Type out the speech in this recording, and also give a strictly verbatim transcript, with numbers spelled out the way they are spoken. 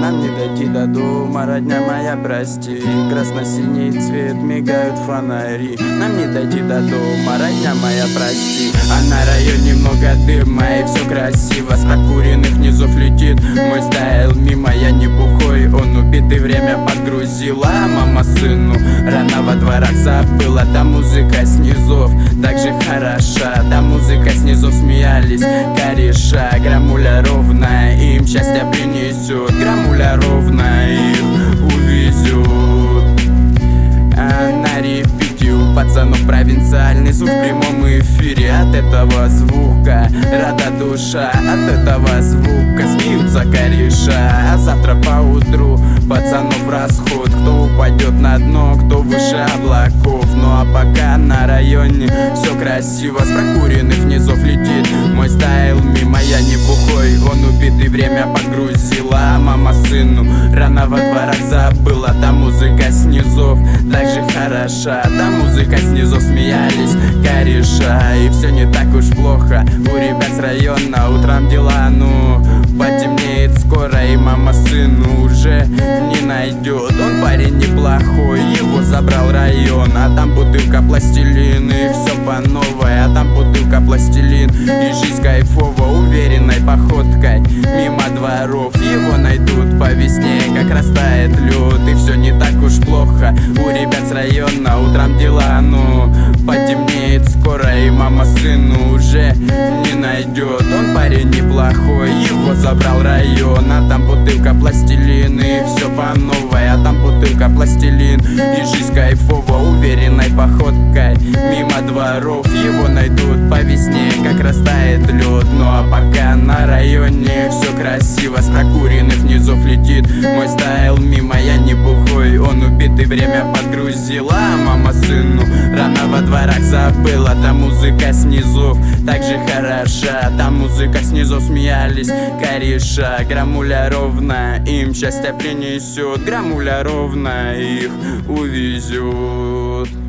нам не дойти до дома, родня моя, прости. Красно-синий цвет, мигают фонари, нам не дойти до дома, родня моя, прости. А на районе много дыма и все красиво, с прокуренных низов летит мой стайл мимо. Я не бухой, он убит и время подгрузила. Мама сыну рано во дворах забыла, да музыка снизов так же хороша, да музыка снизу смеялись кореша. Грамуля ровная им счастье принесет, грамуля ровная их увезет. А на репите у пацанов провинциальный звук в прямом эфире. От этого звука рада душа, от этого звука смеются кореша. А завтра поутру пацанов расход, кто упадет на дно, кто выше облаков. Ну а пока на районе все красиво, с прокуренных низов летит мой стайл мимо. Я не бухой, он убит и время подгрузила. Мама сыну рано во дворах забыла, да музыка снизов так же хороша, да музыка снизу смеялись кореша. И все не так уж плохо у ребят с района, утром дела, ну потемнеет скоро, и мама сыну уже не найдет. Он парень неплохой, его забрал район, а там бутылка пластилин и все по новой. А там бутылка пластилин и жизнь кайфово, уверенной походкой мимо дворов. Его найдут по весне, как растает лед. И все не так уж плохо у ребят с района, утром дела, ну потемнеет скоро, и мама сыну уже не найдет. Он парень неплохой, его забрал район, а там бутылка пластилин и все по новой. А там бутылка пластилин и жизнь кайфово, уверенной походкой мимо дворов. Его найдут по весне, как растает лед. Ну а пока на районе все красиво, с прокуренных низов летит мой стайл мимо. Я не бухой, он убит и время подгрузила. Мама сыну рано во дворах забыла, да музыка снизов так же хороша, да музыка снизу смеялись кореша. Грамуля ровно им счастье принесет, грамуля ровно их увезет.